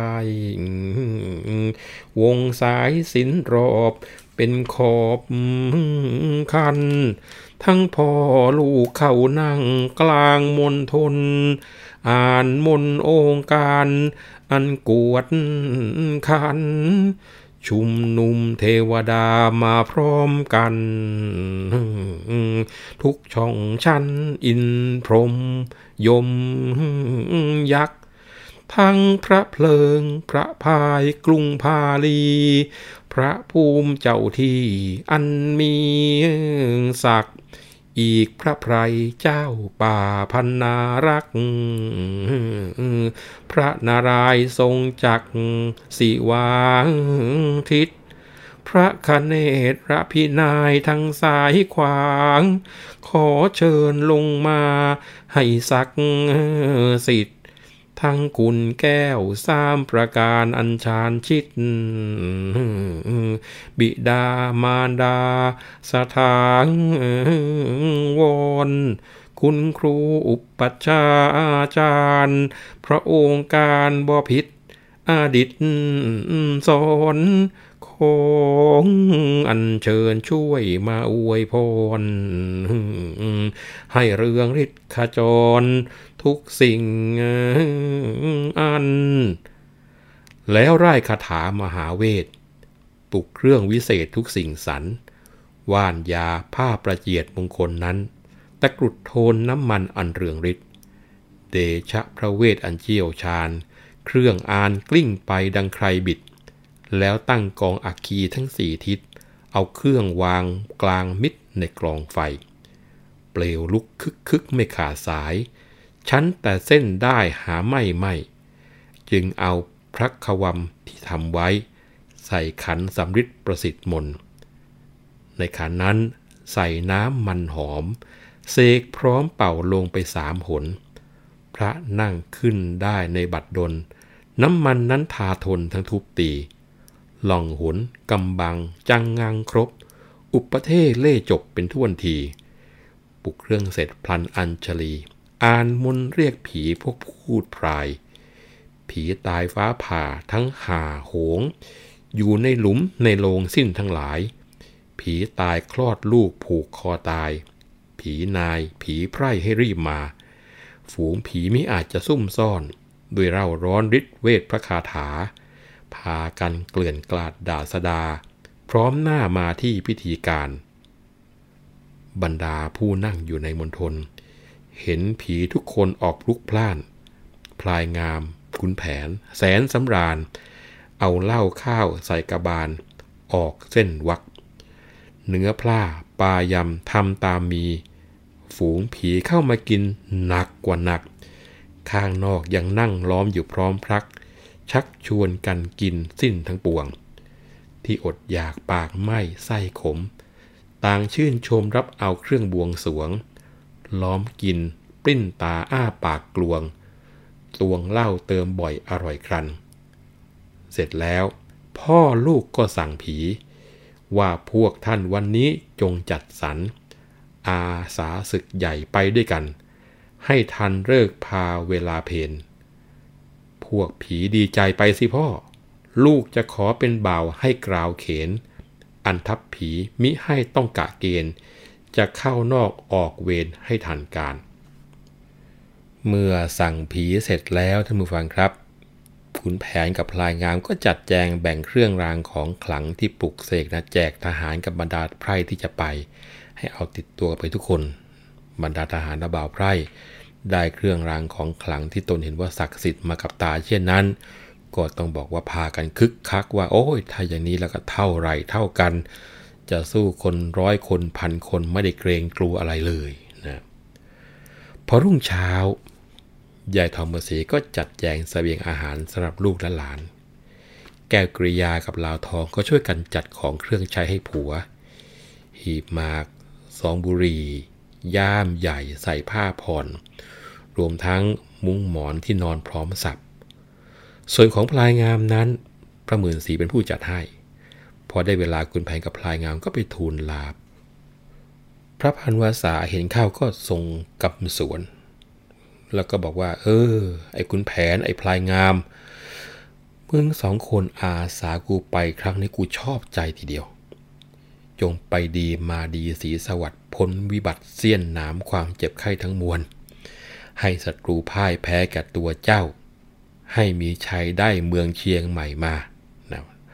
ยวงสายสิญจน์รอบเป็นขอบคันทั้งพ่อลูกเข้านั่งกลางมณฑลอ่านมนต์องค์การอันกวดขันชชุมนุมเทวดามาพร้อมกันทุกช่องชั้นอินพรหมยมยักษ์ทั้งพระเพลิงพระพายกรุงพาลีพระภูมิเจ้าที่อันมีศักดิ์อีกพระไพรเจ้าป่าพันนารักษ์พระนารายณ์ทรงจักรศิวาทิตพระคเนศพระพินายทั้งสายขวางขอเชิญลงมาให้ศักดิ์สิทธิ์ทั้งกุลแก้วสามประการอัญชานชิดบิดามารดาสถานวรคุณครูอุปัชฌาย์อาจารย์พระองค์การบ่ผิดอดิตสอนของอัญเชิญช่วยมาอวยพรให้เรืองฤทธิ์ขจรทุกสิ่งอันแล้วร่ายคาถามหาเวทปลุกเครื่องวิเศษทุกสิ่งสรรว่านยาผ้าประเจียดมงคลนั้นตะกรุดโทนน้ำมันอันเรืองฤทธิ์เดชะพระเวทอันเชี่ยวชาญเครื่องอานกลิ้งไปดังใครบิดแล้วตั้งกองอัคคีทั้งสี่ทิศเอาเครื่องวางกลางมิดในกลองไฟเปลวลุกคึกคึกไม่ขาดสายชั้นแต่เส้นได้หาไม่ไม่จึงเอาพระขวัมที่ทำไว้ใส่ขันสำริดประสิทธิ์มนต์ในขันนั้นใส่น้ำมันหอมเสกพร้อมเป่าลงไปสามหนพระนั่งขึ้นได้ในบัดดลน้ำมันนั้นทาทนทั้งทุบตีหล่องหนกำบังจังงังครบอุปเทศเล่จบเป็นท่วนทีปลุกเครื่องเสร็จพลันอัญชลีอ่านมนต์เรียกผีพวกพูดพรายผีตายฟ้าผ่าทั้งห่าโหงอยู่ในหลุมในโลงสิ้นทั้งหลายผีตายคลอดลูกผูกคอตายผีนายผีไพร่ให้รีบมาฝูงผีมิอาจจะซุ่มซ่อนด้วยเร่าร้อนฤทธิ์เวทพระคาถาพากันเกลื่อนกลาดด่าสดาพร้อมหน้ามาที่พิธีการบรรดาผู้นั่งอยู่ในมณฑลเห็นผีทุกคนออกพลุกพล่านพลายงามขุนแผนแสนสำราญเอาเหล้าข้าวใส่กระบาลออกเส้นวักเนื้อพล่าปลายำทำตามมีฝูงผีเข้ามากินหนักกว่าหนักข้างนอกยังนั่งล้อมอยู่พร้อมพรักชักชวนกันกินสิ้นทั้งปวงที่อดอยากปากไหม้ไส้ขมต่างชื่นชมรับเอาเครื่องบวงสรวงล้อมกินปลิ้นตาอ้าปากกลวงตวงเหล้าเติมบ่อยอร่อยครันเสร็จแล้วพ่อลูกก็สั่งผีว่าพวกท่านวันนี้จงจัดสรรอาสาศึกใหญ่ไปด้วยกันให้ทันเลิกพาเวลาเพลพวกผีดีใจไปสิพ่อลูกจะขอเป็นบ่าวให้กล่าวเขนอันทัพผีมิให้ต้องกะเกณฑ์จะเข้านอกออกเวรให้ทันการเมื่อสั่งผีเสร็จแล้วท่านผู้ฟังครับขุนแผนกับพลายงามก็จัดแจงแบ่งเครื่องรางของขลังที่ปลุกเสกนะแจกทหารกับบรรดาไพร่ที่จะไปให้เอาติดตัวไปทุกคนบรรดาทหารและบ่าวไพร่ได้เครื่องรางของขลังที่ตนเห็นว่าศักดิ์สิทธิ์มากับตาเช่นนั้นก็ต้องบอกว่าพากันคึกคักว่าโอ้ยถ้าอย่างนี้แล้วก็เท่าไรเท่ากันจะสู้คนร้อยคนพันคนไม่ได้เกรงกลัวอะไรเลยนะพอรุ่งเช้ายายทองเมือศรีก็จัดแจงเสบียงอาหารสำหรับลูกและหลานแก้วกริยากับลาวทองก็ช่วยกันจัดของเครื่องใช้ให้ผัวหีบหมากซองบุหรี่ย่ามใหญ่ใส่ผ้าผ่อนรวมทั้งมุ้งหมอนที่นอนพร้อมสับส่วนของพลายงามนั้นพระหมื่นศรีเป็นผู้จัดให้พอได้เวลาขุนแผนกับพลายงามก็ไปทูลลาพระพันวษาเห็นเข้าก็ทรงกำสวนแล้วก็บอกว่าเออไอ้ขุนแผนไอ้พลายงามมึงสองคนอาสากูไปครั้งนี้กูชอบใจทีเดียวจงไปดีมาดีสีสวัสดิ์พ้นวิบัติเสี้ยนหนามความเจ็บไข้ทั้งมวลให้ศัตรูพ่ายแพ้แก่ตัวเจ้าให้มีชัยได้เมืองเชียงใหม่มานะ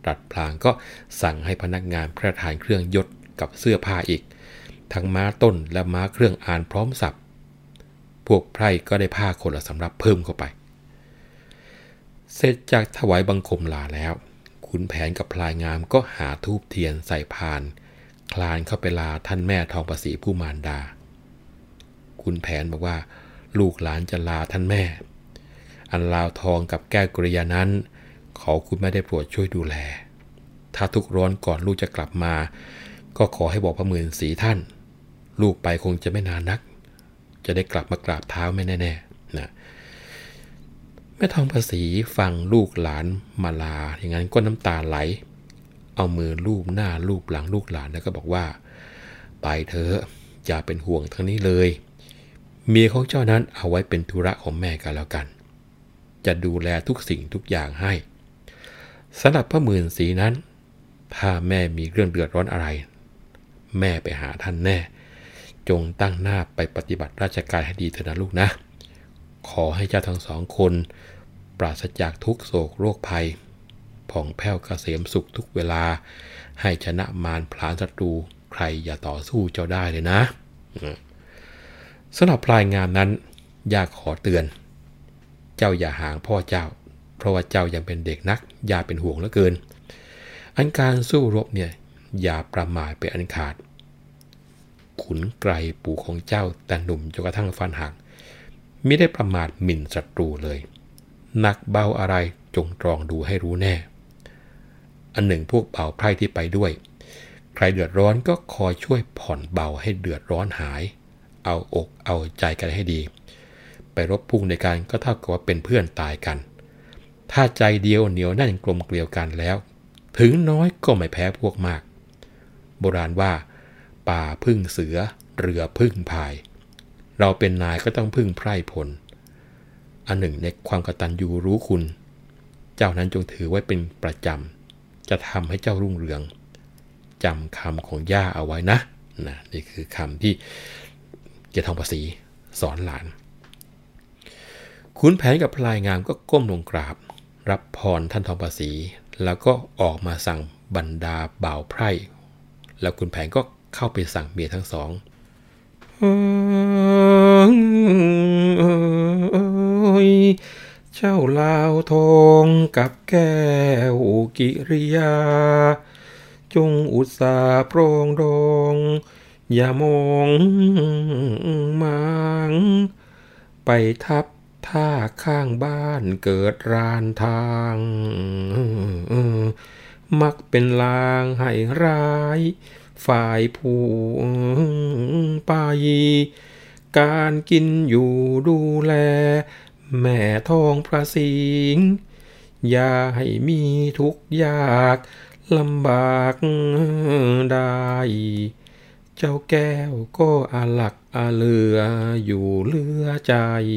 ดัดพลางก็สั่งให้พนักงานพระทานเครื่องยศกับเสื้อผ้าอีกทั้งม้าต้นและม้าเครื่องอ่านพร้อมสับพวกไพร่ก็ได้ผ้าคนละสำรับเพิ่มเข้าไปเสร็จจากถวายบังคมลาแล้วขุนแผนกับพลายงามก็หาธูปเทียนใส่พานคลานเข้าไปลาท่านแม่ทองประศรีผู้มารดาขุนแผนบอกว่าลูกหลานจะลาท่านแม่อันลาวทองกับแก้วกริยานั้นขอคุณแม่ได้โปรดช่วยดูแลถ้าทุกร้อนก่อนลูกจะกลับมาก็ขอให้บอกพระหมื่นศรีท่านลูกไปคงจะไม่นานนักจะได้กลับมากราบเท้าแม่แน่ๆนะแม่ทองประศรีฟังลูกหลานมาลาอย่างนั้นก็น้ำตาไหลเอามือลูบหน้าลูบหลังลูกหลานแล้วก็บอกว่าไปเถอะอย่าเป็นห่วงทั้งนี้เลยเมียของเจ้านั้นเอาไว้เป็นธุระของแม่กันแล้วกันจะดูแลทุกสิ่งทุกอย่างให้สำหรับพระหมื่นศรีนั้นถ้าแม่มีเรื่องเดือดร้อนอะไรแม่ไปหาท่านแน่จงตั้งหน้าไปปฏิบัติราชการให้ดีเถอะนะลูกนะขอให้เจ้าทั้งสองคนปราศจากทุกโศกโรคภัยผ่องแผ้วเกษมสุขทุกเวลาให้ชนะมารพลานศัตรูใครอย่าต่อสู้เจ้าได้เลยนะสำหรับพลายงามนั้นอยากขอเตือนเจ้าอย่าห่างพ่อเจ้าเพราะว่าเจ้ายังเป็นเด็กนักอย่าเป็นห่วงเหลือเกินอันการสู้รบเนี่ยอย่าประมาทไปอันขาดขุนไกรปู่ของเจ้าแต่หนุ่มจนกระทั่งฟันหักมิได้ประมาทหมิ่นศัตรูเลยหนักเบาอะไรจงตรองดูให้รู้แน่อันหนึ่งพวกเบาไพร่ที่ไปด้วยใครเดือดร้อนก็คอยช่วยผ่อนเบาให้เดือดร้อนหายเอาอกเอาใจกันให้ดีไปรบพุ่งในการก็เท่ากับว่าเป็นเพื่อนตายกันถ้าใจเดียวเหนียวแน่นกลมเกลียวกันแล้วถึงน้อยก็ไม่แพ้พวกมากโบราณว่าป่าพึ่งเสือเรือพึ่งพายเราเป็นนายก็ต้องพึ่งไพร่พลอันหนึ่งในความกตัญญูรู้คุณเจ้านั้นจงถือไว้เป็นประจำจะทำให้เจ้ารุ่งเรืองจำคำของย่าเอาไว้นะนะนี่คือคำที่เจ้าทองประศรีสอนหลานขุนแผนกับพลายงามก็ก้มลงกราบรับพรท่านทองประศรีแล้วก็ออกมาสั่งบรรดาบ่าวไพร่แล้วขุนแผนก็เข้าไปสั่งเมียทั้งสองเจ้าลาวทองกับแก้วกิริยาจงอุตสาห์โปรองดองอย่ามองมางไปทับท่าข้างบ้านเกิดรานทางมักเป็นลางให้ร้ายฝ่ายผู้ไปการกินอยู่ดูแลแม่ทองพระสิงห์อย่าให้มีทุกข์ยากลำบากได้เจ้าแก้วก็อาลักอาเลืออยู่เลือใจ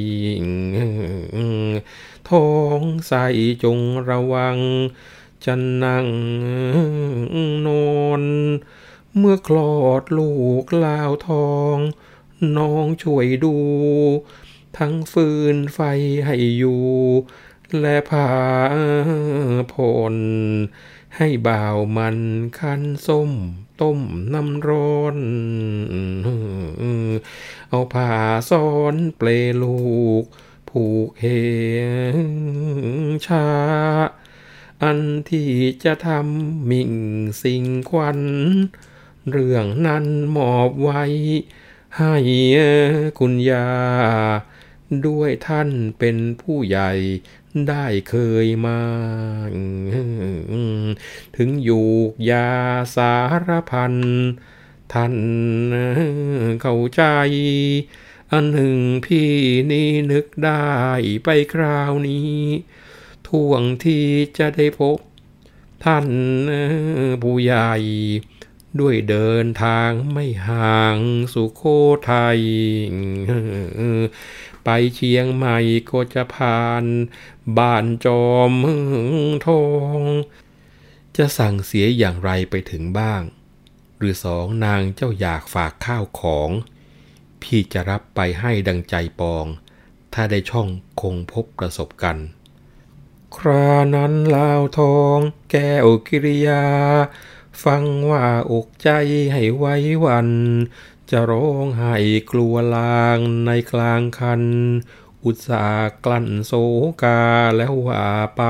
ท้องใสจงระวังจะนั่งนอนเมื่อคลอดลูกลาวทองน้องช่วยดูทั้งฟืนไฟให้อยู่และผ้าผ่อนให้บ่าวมันคันส้มต้มน้ำร้อนเอาผ้าซ้อนเปลลูกผูกเหชาอันที่จะทำมิ่งสิ่งควันเรื่องนั้นมอบไว้ให้คุณยาด้วยท่านเป็นผู้ใหญ่ได้เคยมาถึงอยู่ยาสารพันท่านเข้าใจอันหนึ่งพี่นี่นึกได้ไปคราวนี้ท่วงที่จะได้พบท่านผู้ใหญ่ด้วยเดินทางไม่ห่างสุโขทัยไปเชียงใหม่ก็จะผ่านบ้านจอมทองจะสั่งเสียอย่างไรไปถึงบ้างหรือสองนางเจ้าอยากฝากข้าวของพี่จะรับไปให้ดังใจปองถ้าได้ช่องคงพบประสบกันครานั้นลาวทองแก้วกิริยาฟังว่าอกใจให้ไว้วันจะร้องไห้กลัวลางในกลางคันอุตสาห์กลั้นโศกาแล้วว่าไป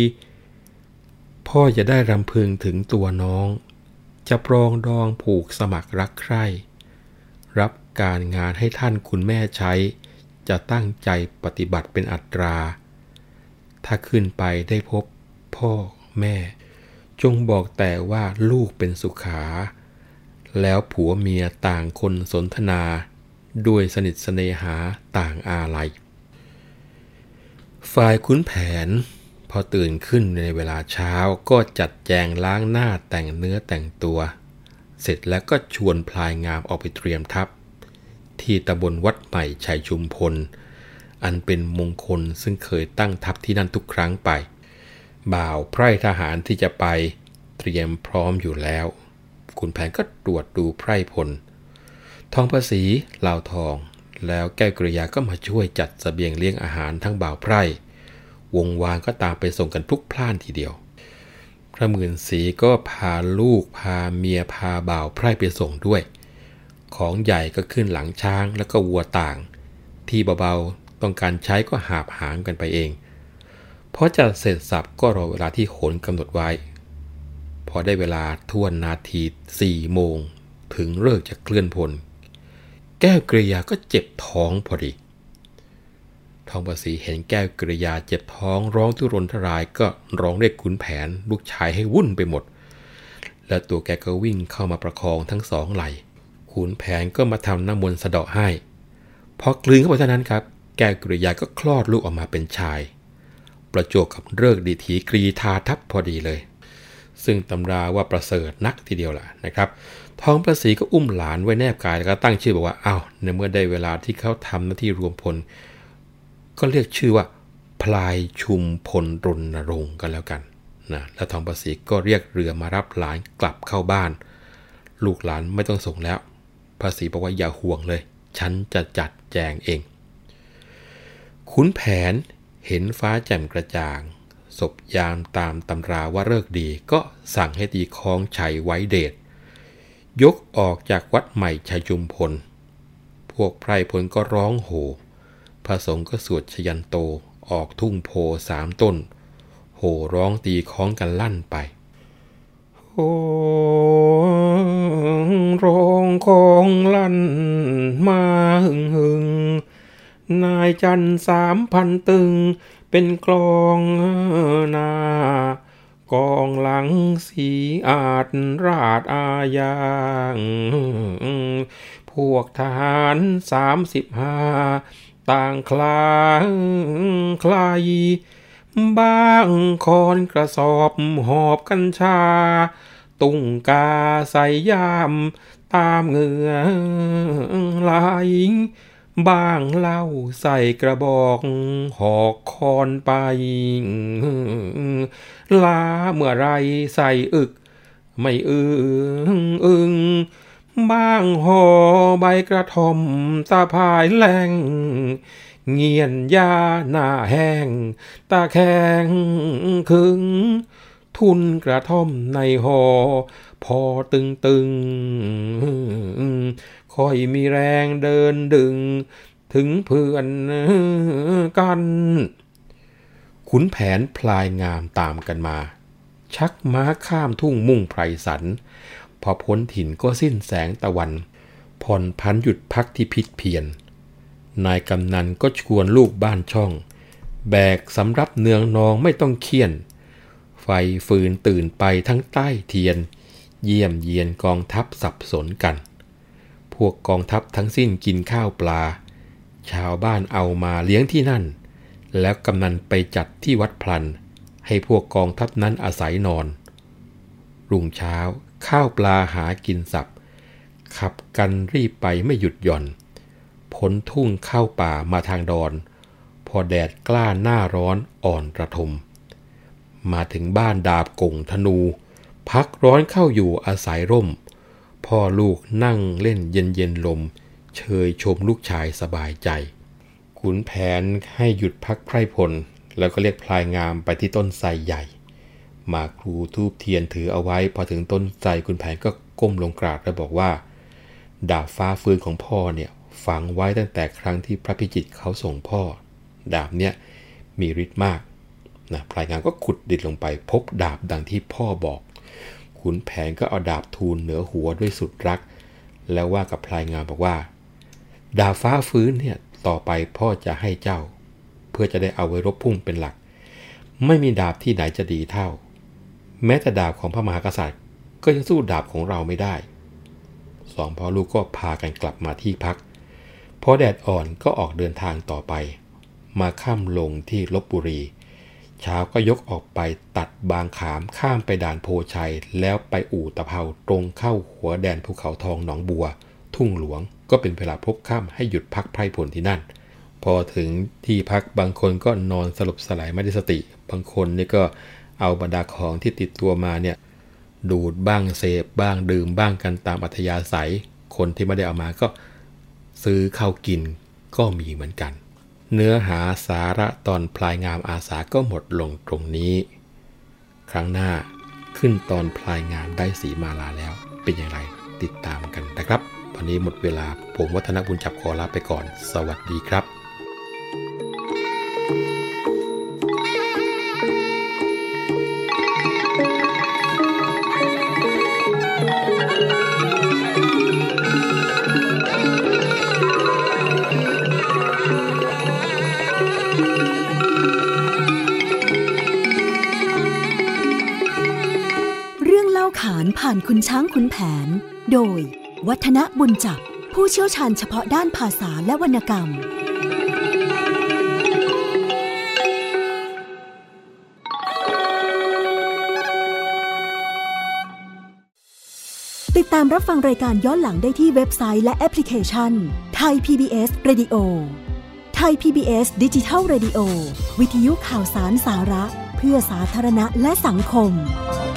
พ่อจะได้รำพึงถึงตัวน้องจะปรองดองผูกสมัครรักใคร่รับการงานให้ท่านคุณแม่ใช้จะตั้งใจปฏิบัติเป็นอัตราถ้าขึ้นไปได้พบพ่อแม่จงบอกแต่ว่าลูกเป็นสุขาแล้วผัวเมียต่างคนสนทนาด้วยสนิทเสน่หาต่างอาลัยฝ่ายขุนแผนพอตื่นขึ้นในเวลาเช้าก็จัดแจงล้างหน้าแต่งเนื้อแต่งตัวเสร็จแล้วก็ชวนพลายงามออกไปเตรียมทัพที่ตำบลวัดใหม่ชัยชุมพลอันเป็นมงคลซึ่งเคยตั้งทัพที่นั่นทุกครั้งไปบ่าวไพร่ทหารที่จะไปเตรียมพร้อมอยู่แล้วขุนแผนก็ตรวจดูไพร่พลทองประสีลาวทองแล้วแก้วกริยาก็มาช่วยจัดเสบียงเลี้ยงอาหารทั้งบ่าวไพร่วงวานก็ตามไปส่งกันพลุกพล่านทีเดียวพระหมื่นศรีก็พาลูกพาเมียพาบ่าวไพร่ไปส่งด้วยของใหญ่ก็ขึ้นหลังช้างแล้วก็วัวต่างที่เบาๆต้องการใช้ก็หาบหามกันไปเองพอจะเสร็จสับก็รอเวลาที่โหรกำหนดไว้พอได้เวลาท่วนนาทีสี่โมงถึงเลิกจะเคลื่อนพลแก้วกริยาก็เจ็บท้องพอดีทองประสีเห็นแก้วกริยาเจ็บท้องร้องทุรนทรายก็ร้องเรียกขุนแผนลูกชายให้วุ่นไปหมดแล้วตัวแกก็วิ่งเข้ามาประคองทั้งสองไหล่ขุนแผนก็มาทำน้ำมนต์สะเดาะให้พอกลืนเข้าไปเท่านั้นครับแก้วกริยาก็คลอดลูกออกมาเป็นชายประจวบกับฤกษ์ดีถีกรีธาทัพพอดีเลยซึ่งตำราว่าประเสริฐนักทีเดียวล่ะนะครับทองประสีก็อุ้มหลานไว้แนบกายแล้วก็ตั้งชื่อบอกว่าอ้าวในเมื่อได้เวลาที่เขาทำหน้าที่รวมพลก็เรียกชื่อว่าพลายชุมพลรณรงค์กันแล้วกันนะแล้วทองประสีก็เรียกเรือมารับหลานกลับเข้าบ้านลูกหลานไม่ต้องส่งแล้วภาษีบอกว่าอย่าห่วงเลยฉันจะจัดแจงเองขุนแผนเห็นฟ้าแจ่มกระจ่างศพยามตามตำราว่าฤกษ์ดีก็สั่งให้ตีคล้องชัยไว้เดชยกออกจากวัดใหม่ชัยชุมพลพวกไพร่พลก็ร้องโห่พระสงฆ์ก็สวดชยันโตออกทุ่งโพสามต้นโห่ร้องตีคล้องกันลั่นไปโห่ร้องคองลั่นมาหึงหึงนายจันสามพันตึงเป็นกลองหน้ากองหลังสีอาจราดอาญาพวกทหารสามสิบห้าต่างคลาคลายบ้างคอนกระสอบหอบกัญชาตุงกาใส่ยามตามเหงื่อไหลบ้างเล่าใส่กระบอกหอกคอนไปลาเมื่อไรใส่อึกไม่อึงอึงบ้างห่อใบกระท่อมตาพายแรงเงียนยาหน้าแห้งตาแข็งขึงทุนกระท่อมในห่อพอตึงตึงค่อยมีแรงเดินดึงถึงเพื่อนกันขุนแผนพลายงามตามกันมาชักม้าข้ามทุ่งมุ่งไพรสันพอพ้นถิ่นก็สิ้นแสงตะวันผ่อนพันหยุดพักที่พิษเพียรนายกำนันก็ชวนลูกบ้านช่องแบกสำรับเนืองนองไม่ต้องเคี่ยนไฟฟืนตื่นไปทั้งใต้เทียนเยี่ยมเยียนกองทัพสับสนกันพวกกองทัพทั้งสิ้นกินข้าวปลาชาวบ้านเอามาเลี้ยงที่นั่นแล้วกำนันไปจัดที่วัดพลันให้พวกกองทัพนั้นอาศัยนอนรุ่งเช้าข้าวปลาหากินสับขับกันรีบไปไม่หยุดหย่อนพ้นทุ่งเข้าป่ามาทางดอนพอแดดกล้าหน้าร้อนอ่อนระทมมาถึงบ้านดาบกงธนูพักร้อนเข้าอยู่อาศัยร่มพ่อลูกนั่งเล่นเย็นเย็นลมเชยชมลูกชายสบายใจขุนแผนให้หยุดพักไพร่พลแล้วก็เรียกพลายงามไปที่ต้นไทรใหญ่มาครูทูบเทียนถือเอาไว้พอถึงต้นไทรคุณแผนก็ก้มลงกราบแล้วบอกว่าดาบฟ้าฟื้นของพ่อเนี่ยฝังไว้ตั้งแต่ครั้งที่พระพิจิตรเขาส่งพ่อดาบเนี่ยมีฤทธิ์มากนะพลายงามก็ขุดดินลงไปพบดาบดังที่พ่อบอกขุนแผนก็เอาดาบทูลเหนือหัวด้วยสุดรักแล้วว่ากับพลายงามบอกว่าดาบฟ้าฟื้นเนี่ยต่อไปพ่อจะให้เจ้าเพื่อจะได้เอาไว้รบพุ่งเป็นหลักไม่มีดาบที่ไหนจะดีเท่าแม้แต่ดาบของพระมหากษัตริย์ก็ยังสู้ดาบของเราไม่ได้สองพ่อลูกก็พากันกลับมาที่พักพอแดดอ่อนก็ออกเดินทางต่อไปมาค่ำลงที่ลพบุรีเช้าก็ยกออกไปตัดบางขามข้ามไปด่านโพชัยแล้วไปอู่ตะเภาตรงเข้าหัวแดนภูเขาทองหนองบัวทุ่งหลวงก็เป็นเวลาพบค่ำให้หยุดพักไพร่ผลที่นั่นพอถึงที่พักบางคนก็นอนสลบสลายไม่ได้สติบางคนนี่ก็เอาบรรดาของที่ติดตัวมาเนี่ยดูดบ้างเสพบ้างดื่มบ้างกันตามอัธยาศัยคนที่ไม่ได้เอามาก็ซื้อเข้ากินก็มีเหมือนกันเนื้อหาสาระตอนพลายงามอาสาก็หมดลงตรงนี้ครั้งหน้าขึ้นตอนพลายงามได้สีมาลาแล้วเป็นอย่างไรติดตามกันนะครับวันนี้หมดเวลาผมวัฒนบุญจับขอลาไปก่อนสวัสดีครับขานผ่านคุณช้างคุณแผนโดยวัฒนบุญจับผู้เชี่ยวชาญเฉพาะด้านภาษาและวรรณกรรมติดตามรับฟังรายการย้อนหลังได้ที่เว็บไซต์และแอปพลิเคชัน Thai พี บี เอส Radio Thai พี บี เอส Digital Radio วิทยุข่าวสารสาระเพื่อสาธารณะและสังคม